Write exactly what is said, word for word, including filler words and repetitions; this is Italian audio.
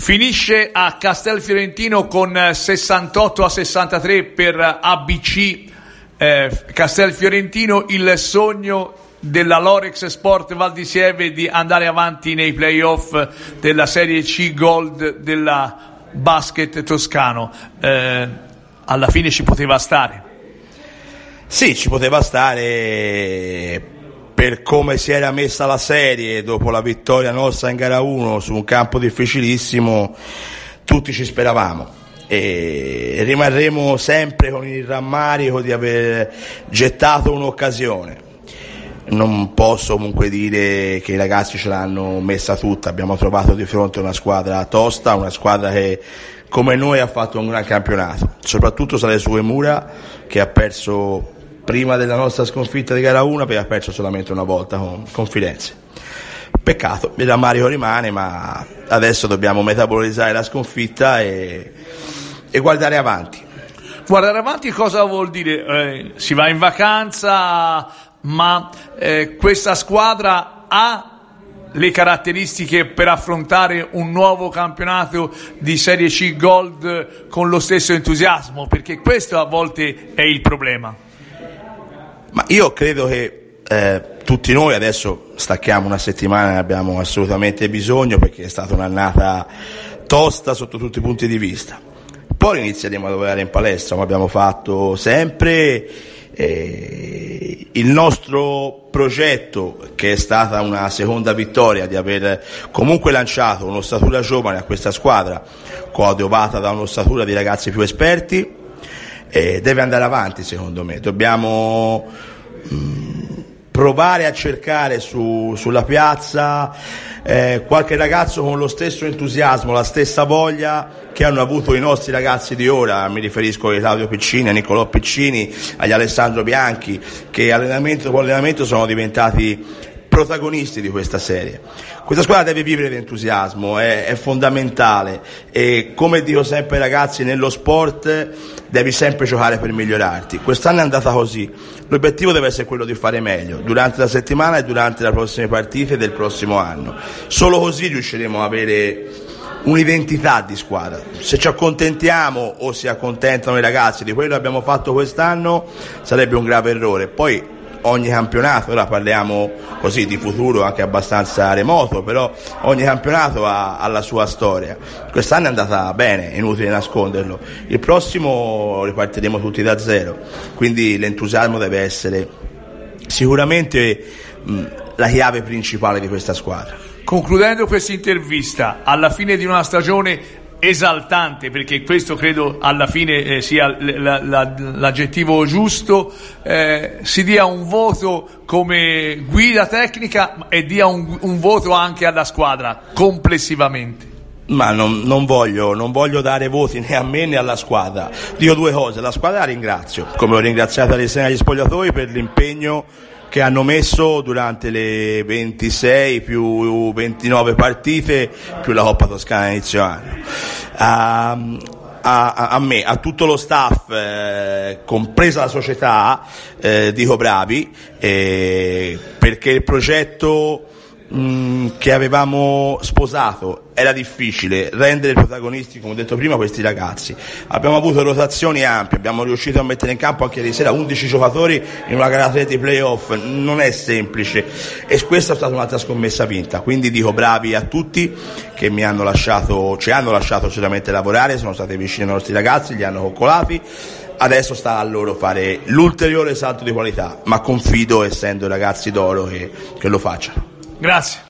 Finisce a Castelfiorentino con sessantotto a sessantatré per A B C eh, Castelfiorentino. Il sogno della Lorex Sport Val di Sieve di andare avanti nei playoff della Serie C Gold della basket toscano, eh, alla fine ci poteva stare? Sì, ci poteva stare per come si era messa la serie dopo la vittoria nostra in gara uno su un campo difficilissimo. Tutti ci speravamo e rimarremo sempre con il rammarico di aver gettato un'occasione. Non posso comunque dire che i ragazzi ce l'hanno messa tutta, abbiamo trovato di fronte una squadra tosta, una squadra che come noi ha fatto un gran campionato, soprattutto sulle sue mura, che ha perso prima della nostra sconfitta di gara uno, perché ha perso solamente una volta con, con Firenze. Peccato, il rammarico rimane, ma adesso dobbiamo metabolizzare la sconfitta e, e guardare avanti. Guardare avanti cosa vuol dire? Eh, si va in vacanza, ma eh, questa squadra ha le caratteristiche per affrontare un nuovo campionato di Serie C Gold con lo stesso entusiasmo, perché questo a volte è il problema. Ma io credo che eh, tutti noi adesso stacchiamo una settimana, ne abbiamo assolutamente bisogno, perché è stata un'annata tosta sotto tutti i punti di vista. Poi inizieremo a lavorare in palestra, come abbiamo fatto sempre. Eh, il nostro progetto, che è stata una seconda vittoria di aver comunque lanciato un'ossatura giovane a questa squadra, coadiuvata da un'ossatura di ragazzi più esperti, eh, deve andare avanti. Secondo me dobbiamo mh, provare a cercare su, sulla piazza eh, qualche ragazzo con lo stesso entusiasmo, la stessa voglia che hanno avuto i nostri ragazzi di ora. Mi riferisco a Claudio Piccini, a Niccolò Piccini, agli Alessandro Bianchi, che allenamento dopo allenamento sono diventati protagonisti di questa serie. Questa squadra deve vivere di entusiasmo, è, è fondamentale, e come dico sempre ai ragazzi, nello sport devi sempre giocare per migliorarti. Quest'anno è andata così, l'obiettivo deve essere quello di fare meglio durante la settimana e durante le prossime partite del prossimo anno. Solo così riusciremo a avere un'identità di squadra. Se ci accontentiamo o si accontentano i ragazzi di quello che abbiamo fatto quest'anno, sarebbe un grave errore. Poi ogni campionato, ora parliamo così di futuro anche abbastanza remoto, però ogni campionato ha, ha la sua storia. Quest'anno è andata bene, è inutile nasconderlo. Il prossimo ripartiremo tutti da zero, quindi l'entusiasmo deve essere sicuramente mh, la chiave principale di questa squadra. Concludendo questa intervista, alla fine di una stagione esaltante, perché questo credo alla fine eh, sia l- l- l- l'aggettivo giusto, eh, si dia un voto come guida tecnica e dia un, un voto anche alla squadra complessivamente. Ma non, non voglio non voglio dare voti né a me né alla squadra. Dico due cose: la squadra la ringrazio, come ho ringraziato all'esterno agli spogliatoi per l'impegno che hanno messo durante le ventisei più ventinove partite più la Coppa Toscana inizio anno. A, a, a me, a tutto lo staff, eh, compresa la società, eh, dico bravi, eh, perché il progetto mh, che avevamo sposato era difficile, rendere protagonisti, come ho detto prima, questi ragazzi. Abbiamo avuto rotazioni ampie, abbiamo riuscito a mettere in campo anche ieri sera undici giocatori in una gara tre di playoff, non è semplice, e questa è stata un'altra scommessa vinta. Quindi dico bravi a tutti che mi hanno lasciato, ci hanno lasciato certamente lavorare, sono stati vicini ai nostri ragazzi, li hanno coccolati. Adesso sta a loro fare l'ulteriore salto di qualità, ma confido, essendo ragazzi d'oro, che, che lo facciano. Grazie.